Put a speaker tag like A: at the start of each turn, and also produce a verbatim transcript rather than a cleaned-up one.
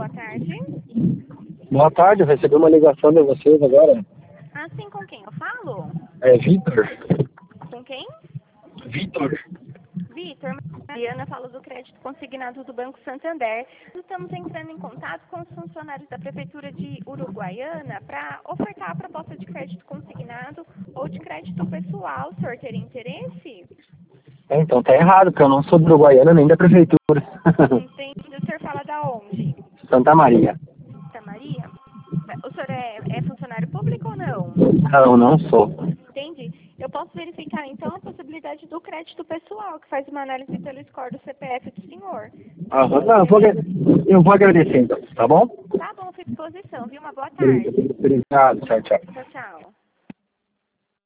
A: boa tarde.
B: Boa tarde, eu recebi uma ligação de vocês agora.
A: Ah, sim, com quem eu falo?
B: É Vitor.
A: Com quem?
B: Vitor.
A: Vitor, Mariana fala do crédito consignado do Banco Santander. Estamos entrando em contato com os funcionários da Prefeitura de Uruguaiana para ofertar a proposta de crédito consignado ou de crédito pessoal. O senhor teria interesse?
B: É, então tá errado, porque eu não sou do Uruguaiana nem da Prefeitura.
A: Entendi. O senhor fala da onde?
B: Santa Maria.
A: Santa Maria? O senhor é, é funcionário público ou não?
B: Não, não sou.
A: Entendi. Eu posso verificar, então, a possibilidade do crédito pessoal, que faz uma análise pelo score do C P F do senhor.
B: Ah, não, eu vou, eu vou agradecer então, tá bom?
A: Tá bom, fica à disposição, viu? Uma boa tarde.
B: Obrigado, tchau, tchau.
A: Tchau, tchau.